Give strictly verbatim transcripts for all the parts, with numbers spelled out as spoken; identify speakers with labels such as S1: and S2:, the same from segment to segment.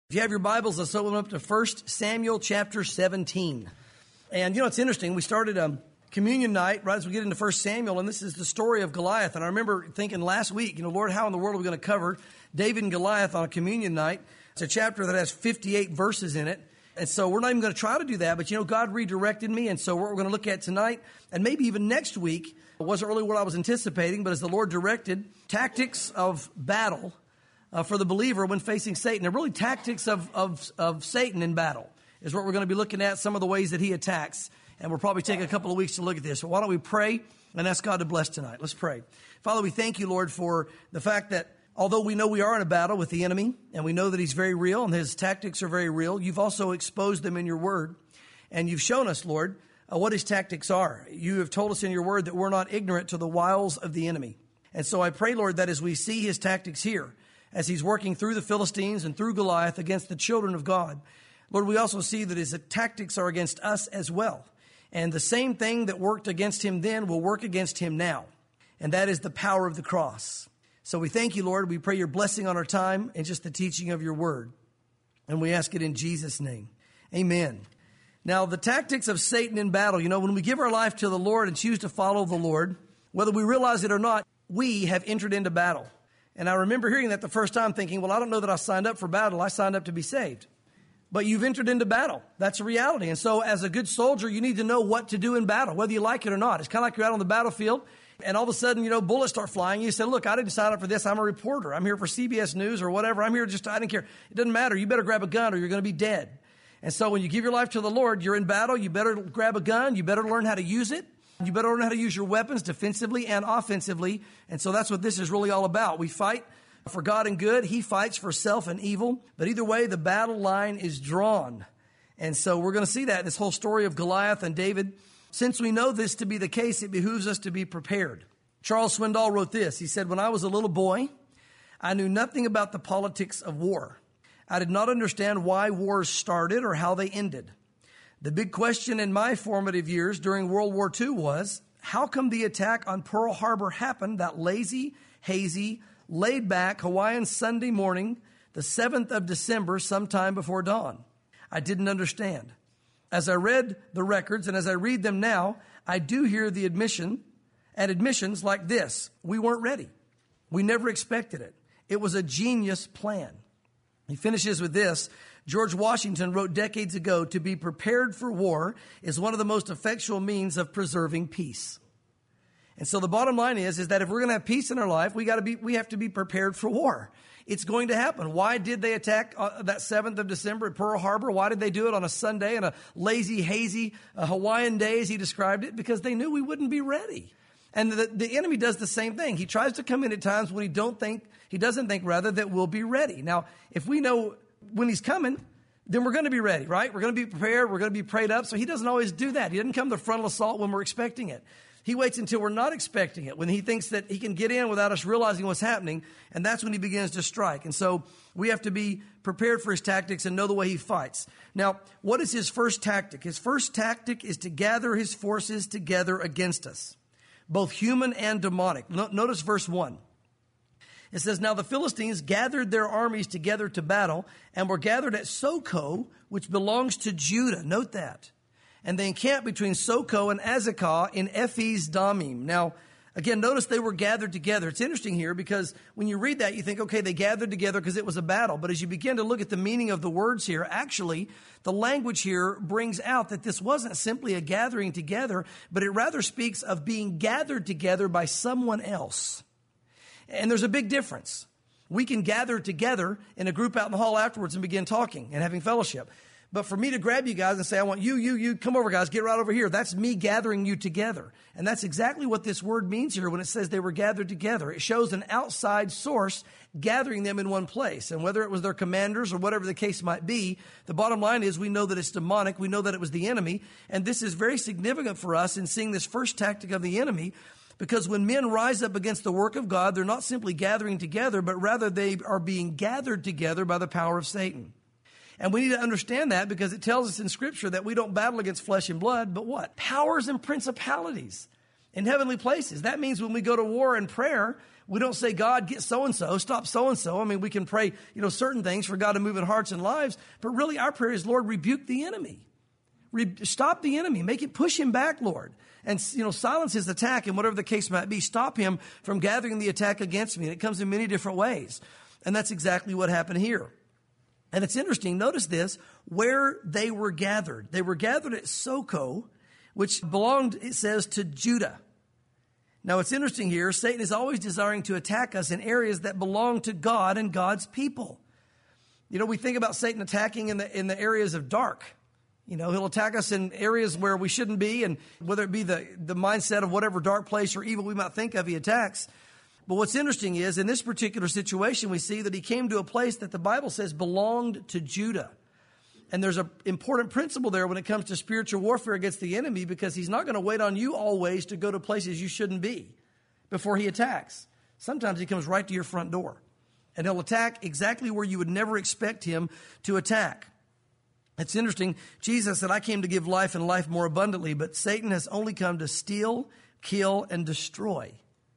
S1: If you have your Bibles, let's open up to First Samuel chapter seventeen. And you know, it's interesting. We started a communion night right as we get into First Samuel, and this is the story of Goliath. And I remember thinking last week, you know, Lord, how in the world are we going to cover David and Goliath on a communion night? It's a chapter that has fifty-eight verses in it. And so we're not even going to try to do that. But, you know, God redirected me. And so what we're going to look at tonight, and maybe even next week, it wasn't really what I was anticipating, but as the Lord directed, tactics of battle Uh, for the believer when facing Satan. They're really tactics of, of, of Satan in battle is what we're going to be looking at, some of the ways that he attacks. And we'll probably take a couple of weeks to look at this. So why don't we pray and ask God to bless tonight? Let's pray. Father, we thank you, Lord, for the fact that although we know we are in a battle with the enemy and we know that he's very real and his tactics are very real, you've also exposed them in your word. And you've shown us, Lord, uh, what his tactics are. You have told us in your word that we're not ignorant to the wiles of the enemy. And so I pray, Lord, that as we see his tactics here, as he's working through the Philistines and through Goliath against the children of God, Lord, we also see that his tactics are against us as well. And the same thing that worked against him then will work against him now. And that is the power of the cross. So we thank you, Lord. We pray your blessing on our time and just the teaching of your word. And we ask it in Jesus' name. Amen. Now, the tactics of Satan in battle, you know, when we give our life to the Lord and choose to follow the Lord, whether we realize it or not, we have entered into battle. And I remember hearing that the first time thinking, well, I don't know that I signed up for battle. I signed up to be saved. But you've entered into battle. That's a reality. And so as a good soldier, you need to know what to do in battle, whether you like it or not. It's kind of like you're out on the battlefield and all of a sudden, you know, bullets start flying. You say, look, I didn't sign up for this. I'm a reporter. I'm here for C B S News or whatever. I'm here just, I didn't care. It doesn't matter. You better grab a gun or you're going to be dead. And so when you give your life to the Lord, you're in battle. You better grab a gun. You better learn how to use it. You better learn how to use your weapons defensively and offensively. And so that's what this is really all about. We fight for God and good. He fights for self and evil. But either way, the battle line is drawn. And so we're going to see that in this whole story of Goliath and David. Since we know this to be the case, it behooves us to be prepared. Charles Swindoll wrote this. He said, when I was a little boy, I knew nothing about the politics of war. I did not understand why wars started or how they ended. The big question in my formative years during World War Two was, how come the attack on Pearl Harbor happened that lazy, hazy, laid-back Hawaiian Sunday morning, the seventh of December, sometime before dawn? I didn't understand. As I read the records and as I read them now, I do hear the admission and admissions like this. We weren't ready. We never expected it. It was a genius plan. He finishes with this. George Washington wrote decades ago, to be prepared for war is one of the most effectual means of preserving peace. And so the bottom line is, is that if we're going to have peace in our life, we got to be, we have to be prepared for war. It's going to happen. Why did they attack uh, that seventh of December at Pearl Harbor? Why did they do it on a Sunday and a lazy, hazy uh, Hawaiian day, as he described it? Because they knew we wouldn't be ready. And the, the enemy does the same thing. He tries to come in at times when he don't think, he doesn't think rather that we'll be ready. Now, if we know when he's coming, then we're going to be ready, right? We're going to be prepared. We're going to be prayed up. So he doesn't always do that. He doesn't come to frontal assault when we're expecting it. He waits until we're not expecting it, when he thinks that he can get in without us realizing what's happening. And that's when he begins to strike. And so we have to be prepared for his tactics and know the way he fights. Now, what is his first tactic? His first tactic is to gather his forces together against us, both human and demonic. Notice verse one. It says, now the Philistines gathered their armies together to battle and were gathered at Soko, which belongs to Judah. Note that. And they encamped between Soko and Azekah in Ephes Damim. Now, again, notice they were gathered together. It's interesting here because when you read that, you think, okay, they gathered together because it was a battle. But as you begin to look at the meaning of the words here, actually, the language here brings out that this wasn't simply a gathering together, but it rather speaks of being gathered together by someone else. And there's a big difference. We can gather together in a group out in the hall afterwards and begin talking and having fellowship. But for me to grab you guys and say, I want you, you, you, come over guys, get right over here. That's me gathering you together. And that's exactly what this word means here when it says they were gathered together. It shows an outside source gathering them in one place. And whether it was their commanders or whatever the case might be, the bottom line is we know that it's demonic. We know that it was the enemy. And this is very significant for us in seeing this first tactic of the enemy. Because when men rise up against the work of God, they're not simply gathering together, but rather they are being gathered together by the power of Satan. And we need to understand that because it tells us in Scripture that we don't battle against flesh and blood, but what? Powers and principalities in heavenly places. That means when we go to war and prayer, We don't say, God, get so-and-so, stop so-and-so. I mean, we can pray, you know, certain things for God to move in hearts and lives, but really our prayer is, Lord, rebuke the enemy. Re- stop the enemy. Make it, push him back, Lord. And, you know, silence his attack, and whatever the case might be, stop him from gathering the attack against me. And it comes in many different ways. And that's exactly what happened here. And it's interesting, notice this, where they were gathered. They were gathered at Socoh, which belonged, it says, to Judah. Now, it's interesting here, Satan is always desiring to attack us in areas that belong to God and God's people. You know, we think about Satan attacking in the in the areas of dark. You know, he'll attack us in areas where we shouldn't be, and whether it be the, the mindset of whatever dark place or evil we might think of, he attacks. But what's interesting is, in this particular situation, we see that he came to a place that the Bible says belonged to Judah. And there's an important principle there when it comes to spiritual warfare against the enemy, because he's not going to wait on you always to go to places you shouldn't be before he attacks. Sometimes he comes right to your front door, and he'll attack exactly where you would never expect him to attack. It's interesting. Jesus said, I came to give life and life more abundantly, but Satan has only come to steal, kill, and destroy.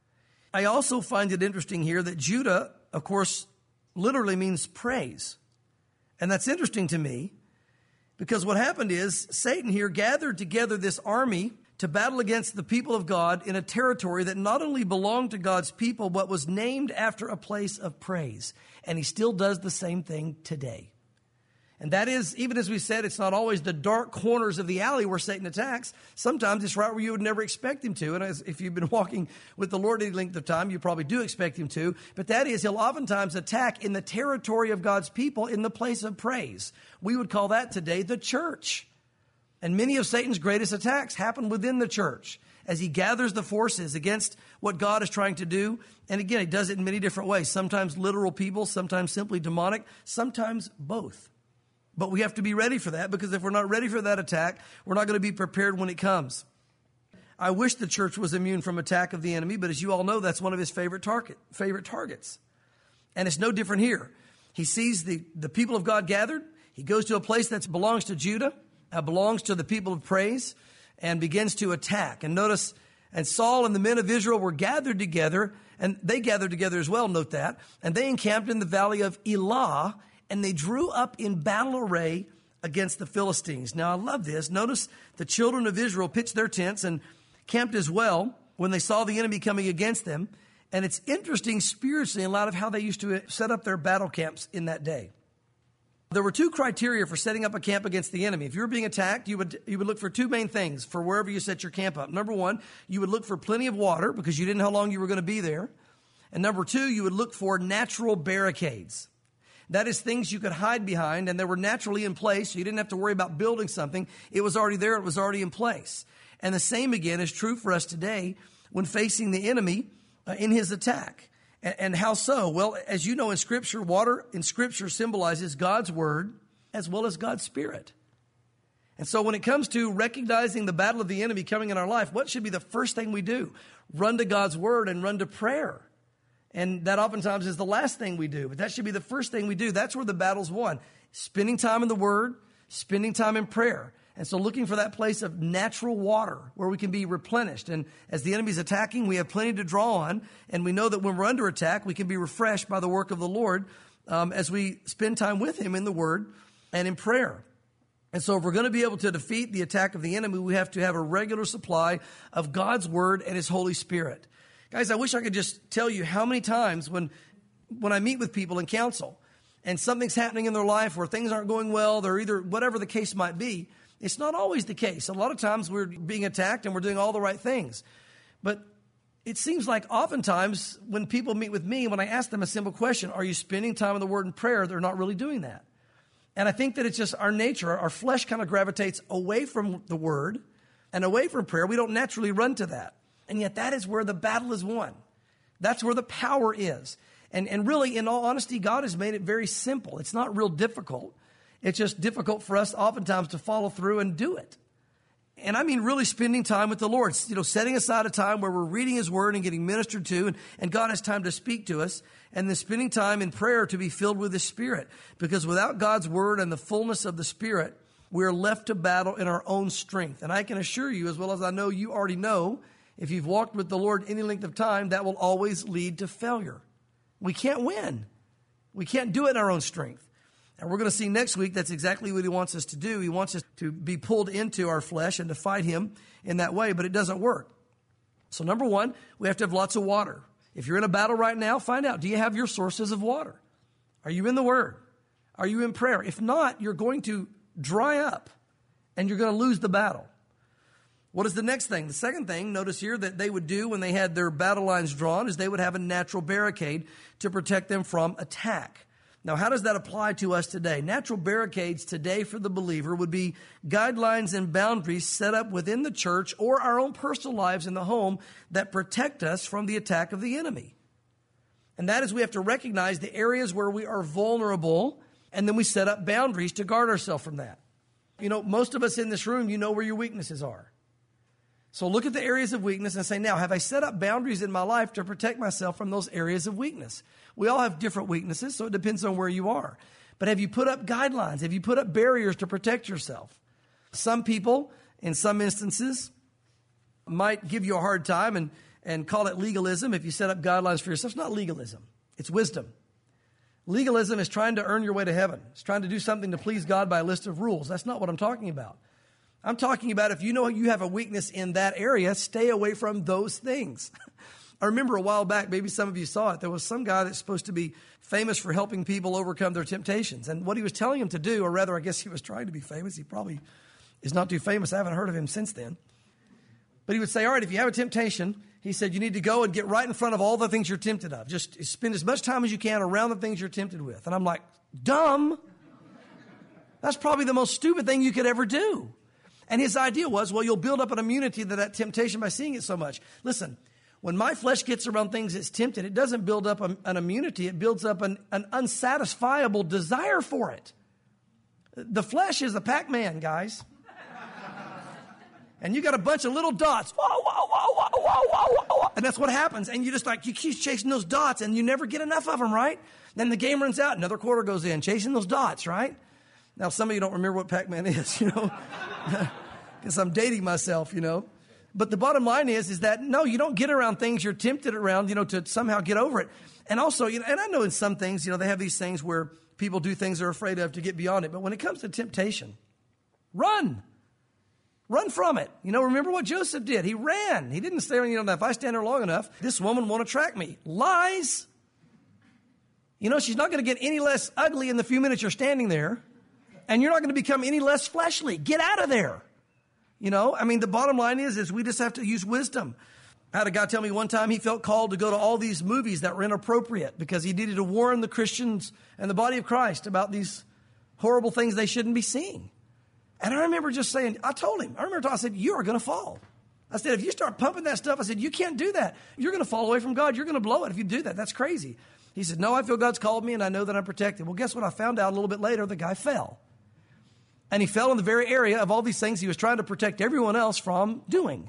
S1: I also find it interesting here that Judah, of course, literally means praise. And that's interesting to me, because what happened is Satan here gathered together this army to battle against the people of God in a territory that not only belonged to God's people, but was named after a place of praise. And he still does the same thing today. And that is, even as we said, it's not always the dark corners of the alley where Satan attacks. Sometimes it's right where you would never expect him to. And as, if you've been walking with the Lord any length of time, you probably do expect him to. But that is, he'll oftentimes attack in the territory of God's people in the place of praise. We would call that today the church. And many of Satan's greatest attacks happen within the church as he gathers the forces against what God is trying to do. And again, he does it in many different ways. Sometimes literal people, sometimes simply demonic, sometimes both. But we have to be ready for that, because if we're not ready for that attack, we're not going to be prepared when it comes. I wish the church was immune from attack of the enemy, but as you all know, that's one of his favorite target, favorite targets. And it's no different here. He sees the, the people of God gathered. He goes to a place that belongs to Judah, uh, belongs to the people of praise, and begins to attack. And notice, and Saul and the men of Israel were gathered together, and they gathered together as well, note that, and they encamped in the valley of Elah, and they drew up in battle array against the Philistines. Now, I love this. Notice the children of Israel pitched their tents and camped as well when they saw the enemy coming against them. And it's interesting spiritually in light of how they used to set up their battle camps in that day. There were two criteria for setting up a camp against the enemy. If you were being attacked, you would you would look for two main things for wherever you set your camp up. Number one, you would look for plenty of water, because you didn't know how long you were going to be there. And number two, you would look for natural barricades. That is, things you could hide behind, and they were naturally in place, so you didn't have to worry about building something. It was already there. It was already in place. And the same, again, is true for us today when facing the enemy uh, in his attack. And, and how so? Well, as you know, in Scripture, water in Scripture symbolizes God's Word as well as God's Spirit. And so when it comes to recognizing the battle of the enemy coming in our life, what should be the first thing we do? Run to God's Word and run to prayer. And that oftentimes is the last thing we do, but that should be the first thing we do. That's where the battle's won. Spending time in the Word, spending time in prayer. And so looking for that place of natural water where we can be replenished. And as the enemy's attacking, we have plenty to draw on. And we know that when we're under attack, we can be refreshed by the work of the Lord um, as we spend time with him in the Word and in prayer. And so if we're going to be able to defeat the attack of the enemy, we have to have a regular supply of God's Word and his Holy Spirit. Guys, I wish I could just tell you how many times when when I meet with people in counsel and something's happening in their life where things aren't going well, they're either whatever the case might be, it's not always the case. A lot of times we're being attacked and we're doing all the right things. But it seems like oftentimes when people meet with me, when I ask them a simple question, are you spending time in the Word and prayer, they're not really doing that. And I think that it's just our nature, our flesh kind of gravitates away from the Word and away from prayer. We don't naturally run to that. And yet that is where the battle is won. That's where the power is. And, and really, in all honesty, God has made it very simple. It's not real difficult. It's just difficult for us oftentimes to follow through and do it. And I mean really spending time with the Lord, you know, setting aside a time where we're reading his Word and getting ministered to, and, and God has time to speak to us, and then spending time in prayer to be filled with his Spirit. Because without God's Word and the fullness of the Spirit, we're left to battle in our own strength. And I can assure you, as well as I know you already know, if you've walked with the Lord any length of time, that will always lead to failure. We can't win. We can't do it in our own strength. And we're going to see next week that's exactly what he wants us to do. He wants us to be pulled into our flesh and to fight him in that way, but it doesn't work. So number one, we have to have lots of water. If you're in a battle right now, find out, do you have your sources of water? Are you in the Word? Are you in prayer? If not, you're going to dry up and you're going to lose the battle. What is the next thing? The second thing, notice here, that they would do when they had their battle lines drawn is they would have a natural barricade to protect them from attack. Now, how does that apply to us today? Natural barricades today for the believer would be guidelines and boundaries set up within the church or our own personal lives in the home that protect us from the attack of the enemy. And that is, we have to recognize the areas where we are vulnerable, and then we set up boundaries to guard ourselves from that. You know, most of us in this room, you know where your weaknesses are. So look at the areas of weakness and say, now, have I set up boundaries in my life to protect myself from those areas of weakness? We all have different weaknesses, so it depends on where you are. But have you put up guidelines? Have you put up barriers to protect yourself? Some people, in some instances, might give you a hard time and, and call it legalism if you set up guidelines for yourself. It's not legalism. It's wisdom. Legalism is trying to earn your way to heaven. It's trying to do something to please God by a list of rules. That's not what I'm talking about. I'm talking about if you know you have a weakness in that area, stay away from those things. I remember a while back, maybe some of you saw it, there was some guy that's supposed to be famous for helping people overcome their temptations. And what he was telling them to do, or rather, I guess he was trying to be famous. He probably is not too famous. I haven't heard of him since then. But he would say, all right, if you have a temptation, he said, you need to go and get right in front of all the things you're tempted of. Just spend as much time as you can around the things you're tempted with. And I'm like, dumb. That's probably the most stupid thing you could ever do. And his idea was, well, you'll build up an immunity to that temptation by seeing it so much. Listen, when my flesh gets around things it's tempted, it doesn't build up a, an immunity. It builds up an, an unsatisfiable desire for it. The flesh is a Pac-Man, guys. And you got a bunch of little dots. Whoa, whoa, whoa, whoa, whoa, whoa, whoa. And that's what happens. And you just like, you keep chasing those dots and you never get enough of them, right? Then the game runs out. Another quarter goes in, chasing those dots, right? Now, some of you don't remember what Pac-Man is, you know, because I'm dating myself, you know. But the bottom line is, is that, no, you don't get around things you're tempted around, you know, to somehow get over it. And also, you know, and I know in some things, you know, they have these things where people do things they're afraid of to get beyond it. But when it comes to temptation, run. Run from it. You know, remember what Joseph did. He ran. He didn't stay, you know, if I stand there long enough, this woman won't attract me. Lies. You know, she's not going to get any less ugly in the few minutes you're standing there. And you're not going to become any less fleshly. Get out of there. You know, I mean, the bottom line is, is we just have to use wisdom. I had a guy tell me one time he felt called to go to all these movies that were inappropriate because he needed to warn the Christians and the body of Christ about these horrible things they shouldn't be seeing. And I remember just saying, I told him, I remember I said, you are going to fall. I said, if you start pumping that stuff, I said, you can't do that. You're going to fall away from God. You're going to blow it if you do that. That's crazy. He said, no, I feel God's called me and I know that I'm protected. Well, guess what? I found out a little bit later, the guy fell. And he fell in the very area of all these things he was trying to protect everyone else from doing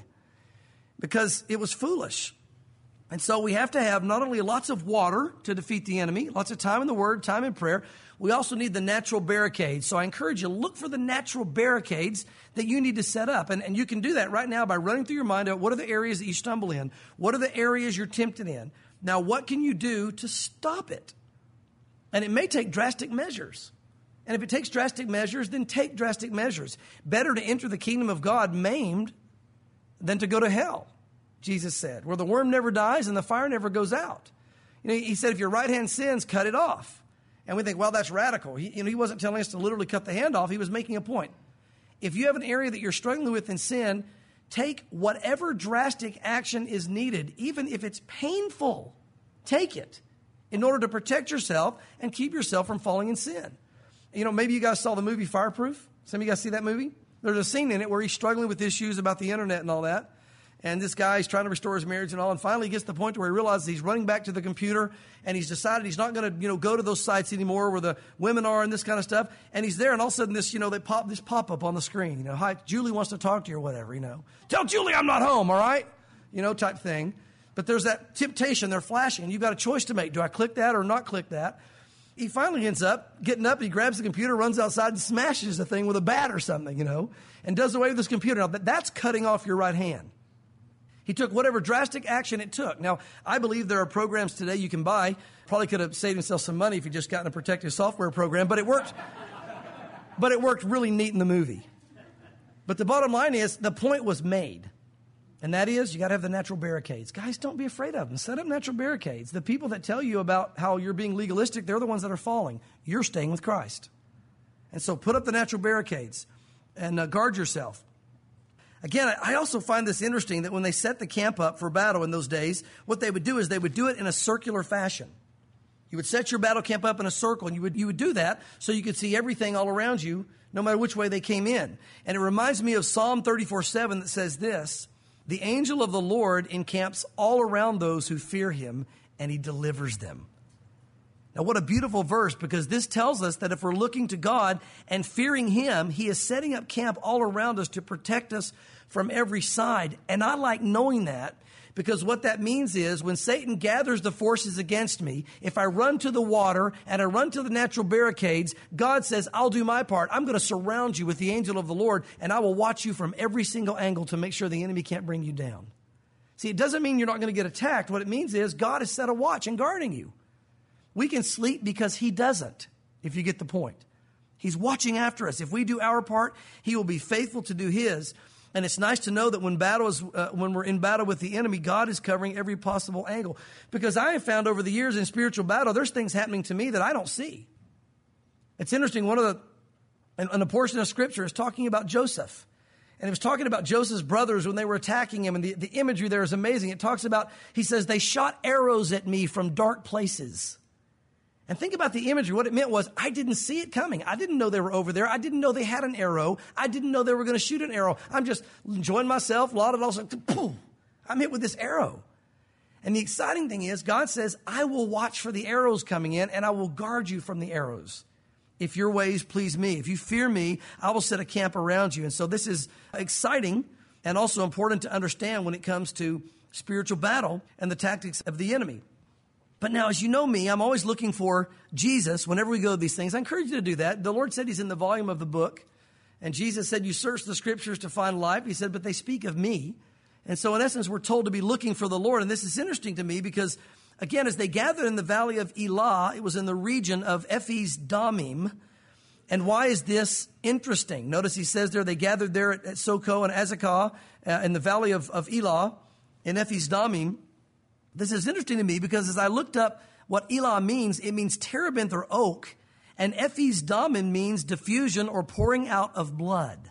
S1: because it was foolish. And so we have to have not only lots of water to defeat the enemy, lots of time in the Word, time in prayer. We also need the natural barricades. So I encourage you, look for the natural barricades that you need to set up. And, and you can do that right now by running through your mind out what are the areas that you stumble in? What are the areas you're tempted in? Now, what can you do to stop it? And it may take drastic measures. And if it takes drastic measures, then take drastic measures. Better to enter the kingdom of God maimed than to go to hell, Jesus said, where the worm never dies and the fire never goes out. You know, he said, if your right hand sins, cut it off. And we think, well, that's radical. He, you know, he wasn't telling us to literally cut the hand off. He was making a point. If you have an area that you're struggling with in sin, take whatever drastic action is needed, even if it's painful. Take it in order to protect yourself and keep yourself from falling in sin. You know, maybe you guys saw the movie Fireproof. Some of you guys see that movie? There's a scene in it where he's struggling with issues about the internet and all that. And this guy is trying to restore his marriage and all. And finally he gets to the point where he realizes he's running back to the computer and he's decided he's not going to, you know, go to those sites anymore where the women are and this kind of stuff. And he's there and all of a sudden this, you know, they pop this pop up on the screen. You know, hi, Julie wants to talk to you or whatever, you know. Tell Julie I'm not home, all right? You know, type thing. But there's that temptation. They're flashing. You've got a choice to make. Do I click that or not click that? He finally ends up getting up, he grabs the computer, runs outside and smashes the thing with a bat or something, you know, and does away with this computer. Now, that's cutting off your right hand. He took whatever drastic action it took. Now, I believe there are programs today you can buy. Probably could have saved himself some money if he just gotten a protective software program, but it worked. But it worked really neat in the movie. But the bottom line is, the point was made. And that is, you got to have the natural barricades. Guys, don't be afraid of them. Set up natural barricades. The people that tell you about how you're being legalistic, they're the ones that are falling. You're staying with Christ. And so put up the natural barricades and uh, guard yourself. Again, I also find this interesting that when they set the camp up for battle in those days, what they would do is they would do it in a circular fashion. You would set your battle camp up in a circle, and you would you would do that so you could see everything all around you, no matter which way they came in. And it reminds me of Psalm thirty-four seven that says this, "The angel of the Lord encamps all around those who fear him, and he delivers them." Now, what a beautiful verse, because this tells us that if we're looking to God and fearing him, he is setting up camp all around us to protect us from every side. And I like knowing that, because what that means is when Satan gathers the forces against me, if I run to the water and I run to the natural barricades, God says, I'll do my part. I'm going to surround you with the angel of the Lord, and I will watch you from every single angle to make sure the enemy can't bring you down. See, it doesn't mean you're not going to get attacked. What it means is God has set a watch and guarding you. We can sleep because he doesn't, if you get the point. He's watching after us. If we do our part, he will be faithful to do his. And it's nice to know that when battle is, uh, when we're in battle with the enemy, God is covering every possible angle. Because I have found over the years in spiritual battle, there's things happening to me that I don't see. It's interesting. One of the, and, and a portion of Scripture is talking about Joseph. And it was talking about Joseph's brothers when they were attacking him. And the, the imagery there is amazing. It talks about, he says, they shot arrows at me from dark places. And think about the imagery. What it meant was, I didn't see it coming. I didn't know they were over there. I didn't know they had an arrow. I didn't know they were going to shoot an arrow. I'm just enjoying myself. A lot of it also, boom, I'm hit with this arrow. And the exciting thing is, God says, I will watch for the arrows coming in, and I will guard you from the arrows. If your ways please me, if you fear me, I will set a camp around you. And so this is exciting and also important to understand when it comes to spiritual battle and the tactics of the enemy. But now, as you know me, I'm always looking for Jesus whenever we go to these things. I encourage you to do that. The Lord said he's in the volume of the book. And Jesus said, you search the scriptures to find life. He said, but they speak of me. And so in essence, we're told to be looking for the Lord. And this is interesting to me because, again, as they gathered in the valley of Elah, it was in the region of Ephes Damim. And why is this interesting? Notice he says there, they gathered there at, at Soko and Azekah uh, in the valley of, of Elah in Ephes Damim. This is interesting to me because as I looked up what Elah means, it means terebinth or oak, and Ephes Damim means diffusion or pouring out of blood.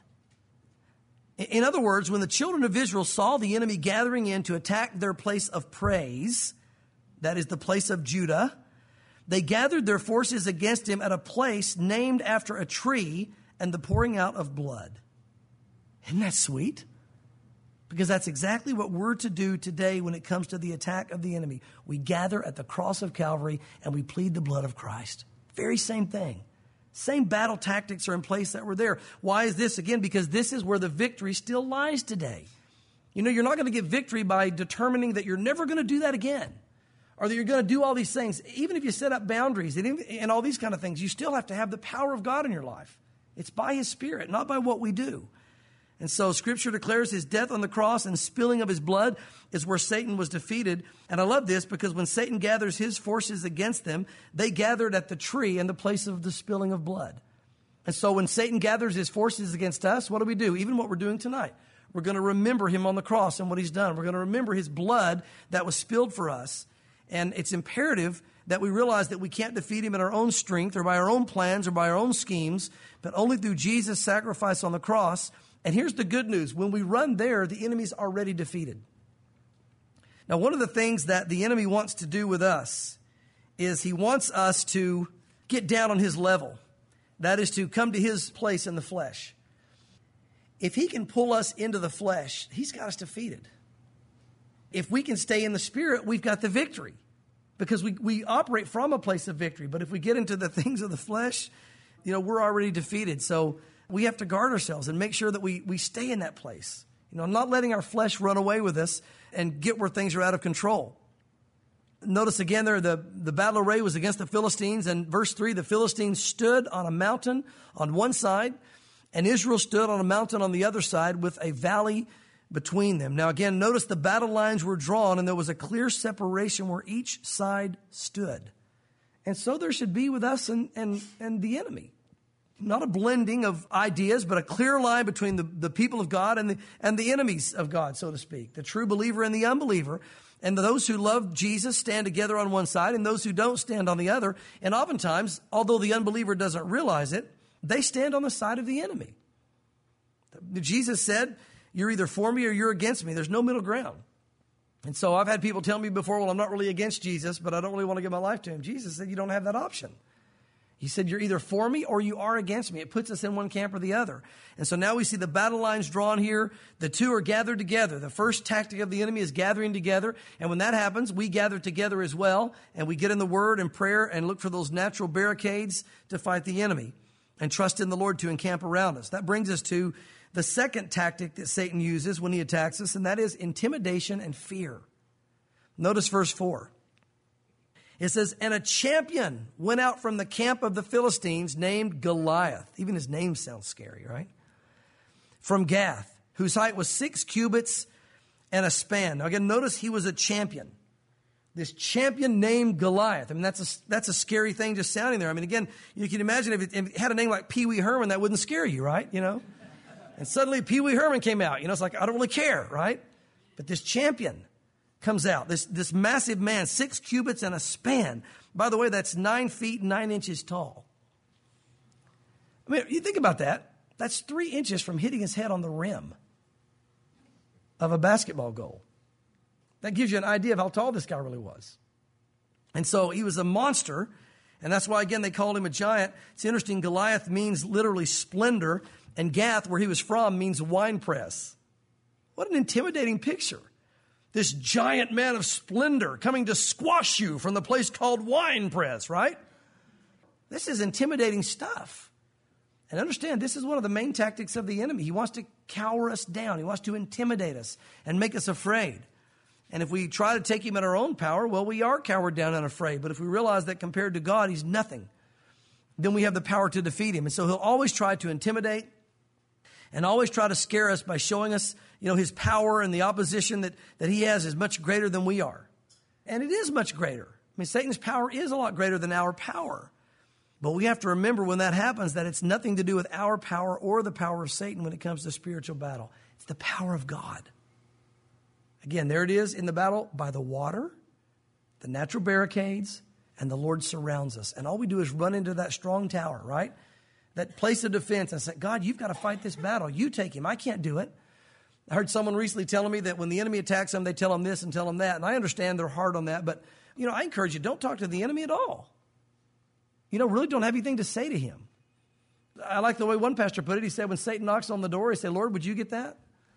S1: In other words, when the children of Israel saw the enemy gathering in to attack their place of praise, that is the place of Judah, they gathered their forces against him at a place named after a tree and the pouring out of blood. Isn't that sweet? Because that's exactly what we're to do today when it comes to the attack of the enemy. We gather at the cross of Calvary and we plead the blood of Christ. Very same thing. Same battle tactics are in place that were there. Why is this? Again, because this is where the victory still lies today. You know, you're not going to get victory by determining that you're never going to do that again, or that you're going to do all these things. Even if you set up boundaries and, and all these kind of things, you still have to have the power of God in your life. It's by his Spirit, not by what we do. And so Scripture declares his death on the cross and spilling of his blood is where Satan was defeated. And I love this because when Satan gathers his forces against them, they gathered at the tree in the place of the spilling of blood. And so when Satan gathers his forces against us, what do we do? Even what we're doing tonight. We're going to remember him on the cross and what he's done. We're going to remember his blood that was spilled for us. And it's imperative that we realize that we can't defeat him in our own strength or by our own plans or by our own schemes, but only through Jesus' sacrifice on the cross. And here's the good news. When we run there, the enemy's already defeated. Now, one of the things that the enemy wants to do with us is he wants us to get down on his level. That is to come to his place in the flesh. If he can pull us into the flesh, he's got us defeated. If we can stay in the Spirit, we've got the victory because we, we operate from a place of victory. But if we get into the things of the flesh, you know, we're already defeated. So we have to guard ourselves and make sure that we, we stay in that place. You know, not letting our flesh run away with us and get where things are out of control. Notice again there, the, the battle array was against the Philistines. And verse three, the Philistines stood on a mountain on one side, and Israel stood on a mountain on the other side with a valley between them. Now again, notice the battle lines were drawn and there was a clear separation where each side stood. And so there should be with us and, and, and the enemy. Not a blending of ideas, but a clear line between the, the people of God and the, and the enemies of God, so to speak. The true believer and the unbeliever. And those who love Jesus stand together on one side and those who don't stand on the other. And oftentimes, although the unbeliever doesn't realize it, they stand on the side of the enemy. Jesus said, you're either for me or you're against me. There's no middle ground. And so I've had people tell me before, well, I'm not really against Jesus, but I don't really want to give my life to him. Jesus said, you don't have that option. He said, you're either for me or you are against me. It puts us in one camp or the other. And so now we see the battle lines drawn here. The two are gathered together. The first tactic of the enemy is gathering together. And when that happens, we gather together as well. And we get in the word and prayer and look for those natural barricades to fight the enemy and trust in the Lord to encamp around us. That brings us to the second tactic that Satan uses when he attacks us, and that is intimidation and fear. Notice verse four. It says, and a champion went out from the camp of the Philistines named Goliath. Even his name sounds scary, right? From Gath, whose height was six cubits and a span. Now again, notice he was a champion. This champion named Goliath. I mean, that's a, that's a scary thing just sounding there. I mean, again, you can imagine if it, if it had a name like Pee Wee Herman, that wouldn't scare you, right? You know? And suddenly Pee Wee Herman came out. You know, it's like, I don't really care, right? But this champion comes out, this, this massive man, six cubits and a span. By the way, that's nine feet, nine inches tall. I mean, you think about that. That's three inches from hitting his head on the rim of a basketball goal. That gives you an idea of how tall this guy really was. And so he was a monster. And that's why, again, they called him a giant. It's interesting. Goliath means literally splendor. And Gath, where he was from, means wine press. What an intimidating picture. This giant man of splendor coming to squash you from the place called wine press, right? This is intimidating stuff. And understand, this is one of the main tactics of the enemy. He wants to cower us down. He wants to intimidate us and make us afraid. And if we try to take him in our own power, well, we are cowered down and afraid. But if we realize that compared to God, he's nothing, then we have the power to defeat him. And so he'll always try to intimidate and always try to scare us by showing us, you know, his power, and the opposition that, that he has is much greater than we are. And it is much greater. I mean, Satan's power is a lot greater than our power. But we have to remember when that happens that it's nothing to do with our power or the power of Satan when it comes to spiritual battle. It's the power of God. Again, there it is in the battle by the water, the natural barricades, and the Lord surrounds us. And all we do is run into that strong tower, right? That place of defense and say, God, you've got to fight this battle. You take him. I can't do it. I heard someone recently telling me that when the enemy attacks them, they tell them this and tell them that. And I understand they're hard on that. But, you know, I encourage you, don't talk to the enemy at all. You know, really don't have anything to say to him. I like the way one pastor put it. He said, when Satan knocks on the door, he said, Lord, would you get that?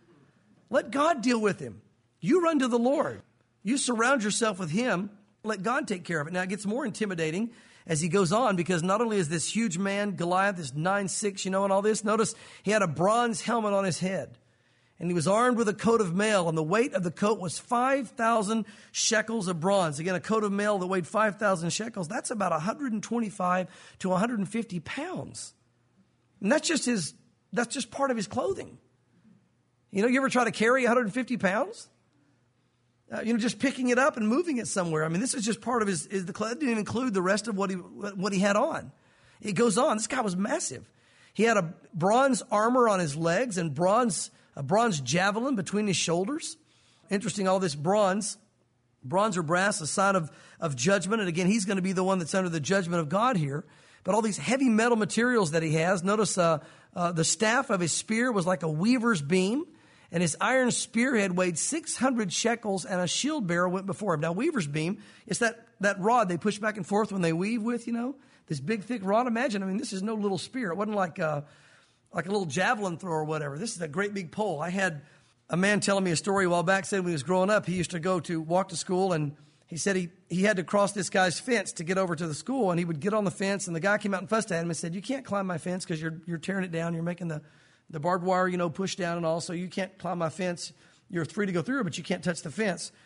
S1: Let God deal with him. You run to the Lord. You surround yourself with him. Let God take care of it. Now, it gets more intimidating as he goes on, because not only is this huge man, Goliath, this nine six, you know, and all this, notice he had a bronze helmet on his head. And he was armed with a coat of mail, and the weight of the coat was five thousand shekels of bronze. Again, a coat of mail that weighed five thousand shekels, that's about one hundred twenty-five to one hundred fifty pounds. And that's just his, that's just part of his clothing. You know, you ever try to carry one hundred fifty pounds? Uh, you know, just picking it up and moving it somewhere. I mean, this is just part of his, his the clothes. It didn't include the rest of what he, what he had on. It goes on. This guy was massive. He had a bronze armor on his legs and bronze, a bronze javelin between his shoulders. Interesting, all this bronze, bronze or brass, a sign of, of judgment. And again, he's going to be the one that's under the judgment of God here. But all these heavy metal materials that he has, notice uh, uh, the staff of his spear was like a weaver's beam. And his iron spearhead weighed six hundred shekels, and a shield bearer went before him. Now, weaver's beam, it's that, that rod they push back and forth when they weave with, you know, this big, thick rod. Imagine, I mean, this is no little spear. It wasn't like a, like a little javelin throw or whatever. This is a great big pole. I had a man telling me a story a while back, said when he was growing up, he used to go to walk to school, and he said he, he had to cross this guy's fence to get over to the school, and he would get on the fence, and the guy came out and fussed at him and said, you can't climb my fence because you're, you're tearing it down. You're making the The barbed wire, you know, pushed down and all, so you can't climb my fence. You're free to go through, but you can't touch the fence.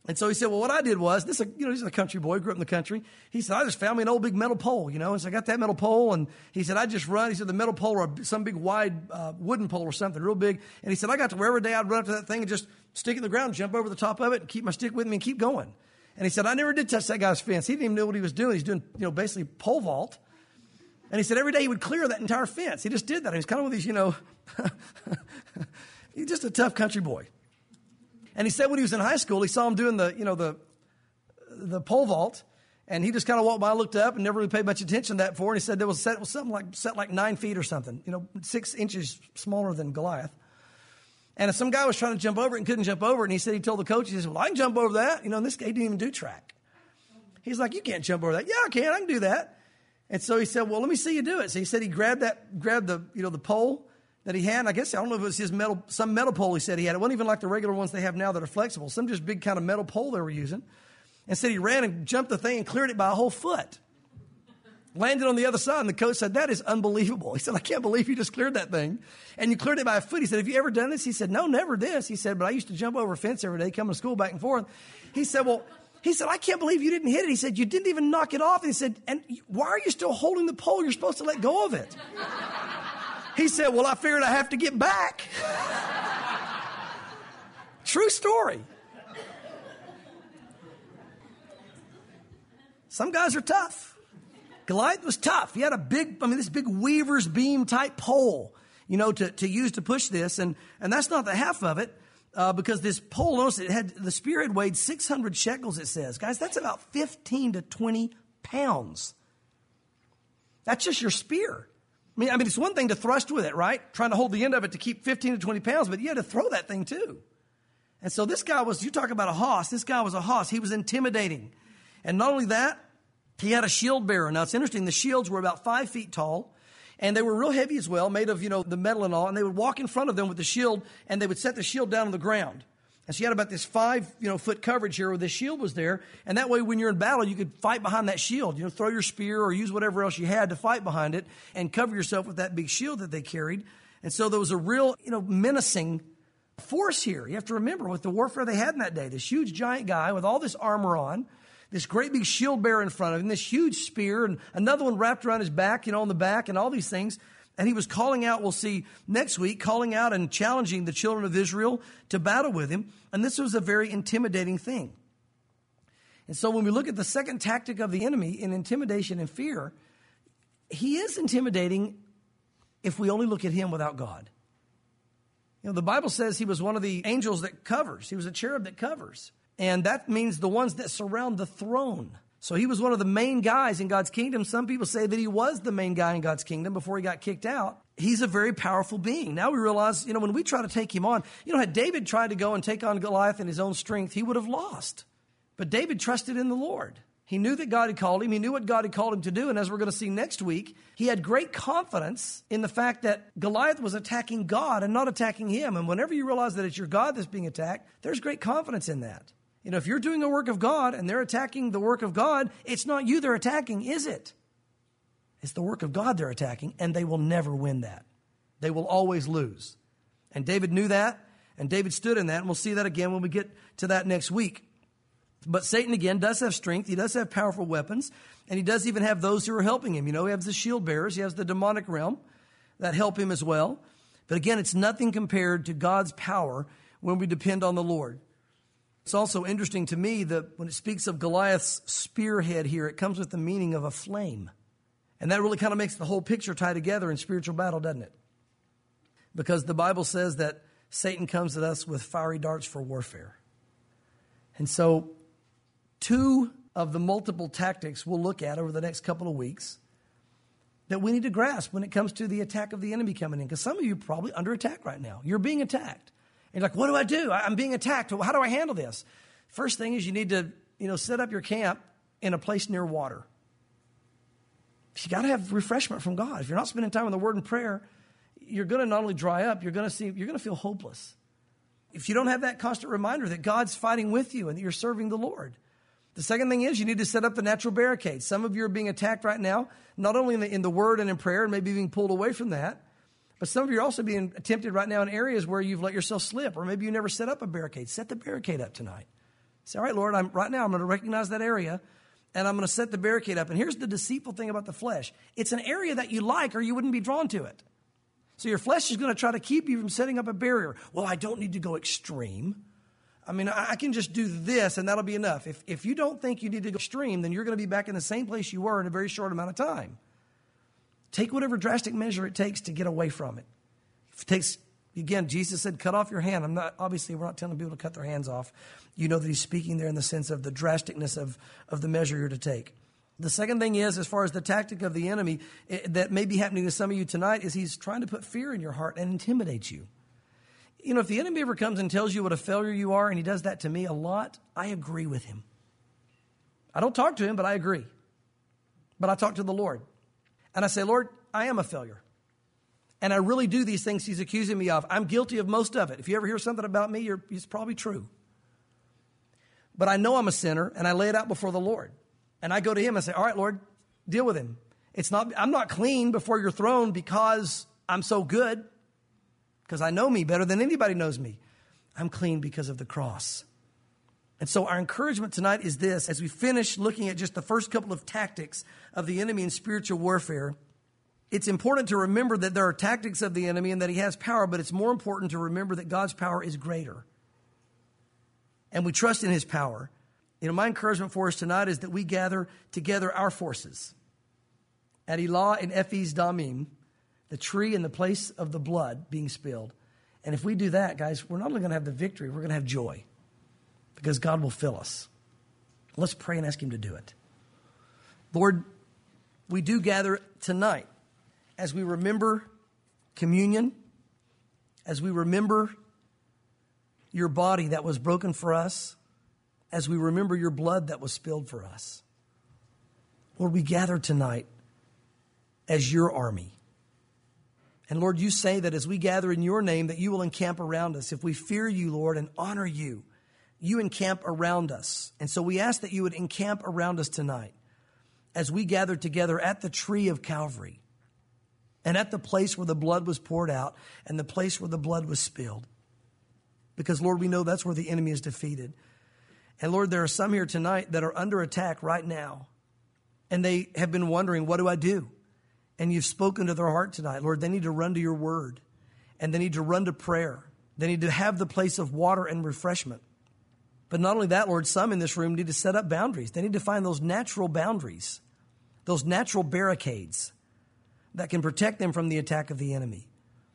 S1: And so he said, well, what I did was, this, you know, he's a country boy, grew up in the country. He said, I just found me an old big metal pole, you know. And so I got that metal pole, and he said, I just run. He said, the metal pole or some big wide uh, wooden pole or something real big. And he said, I got to where every day I'd run up to that thing and just stick it in the ground, jump over the top of it, and keep my stick with me and keep going. And he said, I never did touch that guy's fence. He didn't even know what he was doing. He's doing, you know, basically pole vault. And he said every day he would clear that entire fence. He just did that. He was kind of with these, you know, he's just a tough country boy. And he said when he was in high school, he saw him doing the, you know, the, the pole vault, and he just kind of walked by, looked up, and never really paid much attention to that before. And he said there was set was something like set like nine feet or something, you know, six inches smaller than Goliath. And some guy was trying to jump over it and couldn't jump over it. And he said he told the coach, he said, well, I can jump over that. You know, and this guy didn't even do track. He's like, you can't jump over that. Yeah, I can. I can do that. And so he said, well, let me see you do it. So he said he grabbed that, grabbed the, you know, the pole that he had. And I guess I don't know if it was his metal, some metal pole he said he had. It wasn't even like the regular ones they have now that are flexible. Some just big kind of metal pole they were using. And said he ran and jumped the thing and cleared it by a whole foot. Landed on the other side, and the coach said, that is unbelievable. He said, I can't believe you just cleared that thing. And you cleared it by a foot. He said, have you ever done this? He said, no, never this. He said, but I used to jump over a fence every day, coming to school back and forth. He said, well, he said, I can't believe you didn't hit it. He said, you didn't even knock it off. And he said, and why are you still holding the pole? You're supposed to let go of it. He said, well, I figured I have to get back. True story. Some guys are tough. Goliath was tough. He had a big, I mean, this big weaver's beam type pole, you know, to, to use to push this. And, and that's not the half of it, uh, because this pole, notice it had, the spear had weighed six hundred shekels, it says. Guys, that's about fifteen to twenty pounds. That's just your spear. I mean, I mean, it's one thing to thrust with it, right? Trying to hold the end of it to keep fifteen to twenty pounds, but you had to throw that thing too. And so this guy was, you talk about a hoss, this guy was a hoss. He was intimidating. And not only that, he had a shield bearer. Now, it's interesting. The shields were about five feet tall, and they were real heavy as well, made of, you know, the metal and all. And they would walk in front of them with the shield, and they would set the shield down on the ground. And so you had about this five, you know, foot coverage here where the shield was there. And that way, when you're in battle, you could fight behind that shield. You know, throw your spear or use whatever else you had to fight behind it and cover yourself with that big shield that they carried. And so there was a real, you know, menacing force here. You have to remember with the warfare they had in that day, this huge giant guy with all this armor on, this great big shield bearer in front of him, this huge spear, and another one wrapped around his back, you know, on the back, and all these things. And he was calling out, we'll see next week, calling out and challenging the children of Israel to battle with him. And this was a very intimidating thing. And so when we look at the second tactic of the enemy in intimidation and fear, he is intimidating if we only look at him without God. You know, the Bible says he was one of the angels that covers. He was a cherub that covers. And that means the ones that surround the throne. So he was one of the main guys in God's kingdom. Some people say that he was the main guy in God's kingdom before he got kicked out. He's a very powerful being. Now we realize, you know, when we try to take him on, you know, had David tried to go and take on Goliath in his own strength, he would have lost. But David trusted in the Lord. He knew that God had called him. He knew what God had called him to do. And as we're going to see next week, he had great confidence in the fact that Goliath was attacking God and not attacking him. And whenever you realize that it's your God that's being attacked, there's great confidence in that. You know, if you're doing the work of God and they're attacking the work of God, it's not you they're attacking, is it? It's the work of God they're attacking, and they will never win that. They will always lose. And David knew that, and David stood in that, and we'll see that again when we get to that next week. But Satan, again, does have strength. He does have powerful weapons, and he does even have those who are helping him. You know, he has the shield bearers. He has the demonic realm that help him as well. But again, it's nothing compared to God's power when we depend on the Lord. It's also interesting to me that when it speaks of Goliath's spearhead here, it comes with the meaning of a flame. And that really kind of makes the whole picture tie together in spiritual battle, doesn't it? Because the Bible says that Satan comes at us with fiery darts for warfare. And so two of the multiple tactics we'll look at over the next couple of weeks that we need to grasp when it comes to the attack of the enemy coming in. Because some of you are probably under attack right now. You're being attacked. And you're like, what do I do? I'm being attacked. How do I handle this? First thing is you need to, you know, set up your camp in a place near water. You got to have refreshment from God. If you're not spending time in the Word and prayer, you're going to not only dry up, you're going to see, you're going to feel hopeless. If you don't have that constant reminder that God's fighting with you and that you're serving the Lord. The second thing is you need to set up the natural barricades. Some of you are being attacked right now, not only in the, in the Word and in prayer, and maybe being pulled away from that, but some of you are also being tempted right now in areas where you've let yourself slip, or maybe you never set up a barricade. Set the barricade up tonight. Say, all right, Lord, I'm, right now I'm going to recognize that area, and I'm going to set the barricade up. And here's the deceitful thing about the flesh. It's an area that you like or you wouldn't be drawn to it. So your flesh is going to try to keep you from setting up a barrier. Well, I don't need to go extreme. I mean, I, I can just do this and that'll be enough. If, if you don't think you need to go extreme, then you're going to be back in the same place you were in a very short amount of time. Take whatever drastic measure it takes to get away from it. If it takes, again, Jesus said, cut off your hand. I'm not, obviously, we're not telling people to cut their hands off. You know that he's speaking there in the sense of the drasticness of, of the measure you're to take. The second thing is, as far as the tactic of the enemy it, that may be happening to some of you tonight, is he's trying to put fear in your heart and intimidate you. You know, if the enemy ever comes and tells you what a failure you are, and he does that to me a lot, I agree with him. I don't talk to him, but I agree. But I talk to the Lord. And I say, Lord, I am a failure. And I really do these things he's accusing me of. I'm guilty of most of it. If you ever hear something about me, you're, it's probably true. But I know I'm a sinner, and I lay it out before the Lord. And I go to him and say, all right, Lord, deal with him. It's not, I'm not clean before your throne because I'm so good, because I know me better than anybody knows me. I'm clean because of the cross. And so our encouragement tonight is this: as we finish looking at just the first couple of tactics of the enemy in spiritual warfare, it's important to remember that there are tactics of the enemy and that he has power, but it's more important to remember that God's power is greater. And we trust in his power. You know, my encouragement for us tonight is that we gather together our forces at Elah and Ephes Damim, the tree and the place of the blood being spilled. And if we do that, guys, we're not only going to have the victory, we're going to have joy because God will fill us. Let's pray and ask him to do it. Lord, we do gather tonight as we remember communion, as we remember your body that was broken for us, as we remember your blood that was spilled for us. Lord, we gather tonight as your army. And Lord, you say that as we gather in your name, that you will encamp around us. If we fear you, Lord, and honor you, you encamp around us. And so we ask that you would encamp around us tonight as we gather together at the tree of Calvary and at the place where the blood was poured out and the place where the blood was spilled. Because, Lord, we know that's where the enemy is defeated. And Lord, there are some here tonight that are under attack right now. And they have been wondering, what do I do? And you've spoken to their heart tonight. Lord, they need to run to your word. And they need to run to prayer. They need to have the place of water and refreshment. But not only that, Lord, some in this room need to set up boundaries. They need to find those natural boundaries, those natural barricades that can protect them from the attack of the enemy.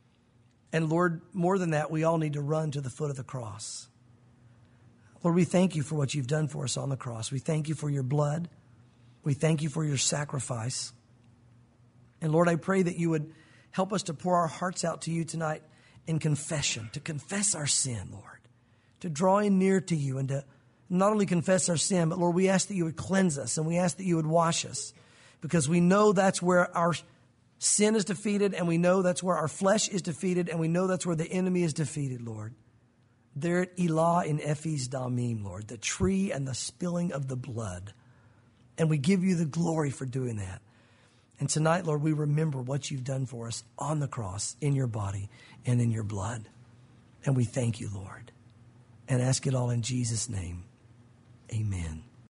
S1: And Lord, more than that, we all need to run to the foot of the cross. Lord, we thank you for what you've done for us on the cross. We thank you for your blood. We thank you for your sacrifice. And Lord, I pray that you would help us to pour our hearts out to you tonight in confession, to confess our sin, Lord, to draw in near to you and to not only confess our sin, but Lord, we ask that you would cleanse us and we ask that you would wash us, because we know that's where our sin is defeated, and we know that's where our flesh is defeated, and we know that's where the enemy is defeated, Lord. There at Elah in Ephes Damim, Lord, the tree and the spilling of the blood. And we give you the glory for doing that. And tonight, Lord, we remember what you've done for us on the cross, in your body and in your blood. And we thank you, Lord, and ask it all in Jesus' name. Amen.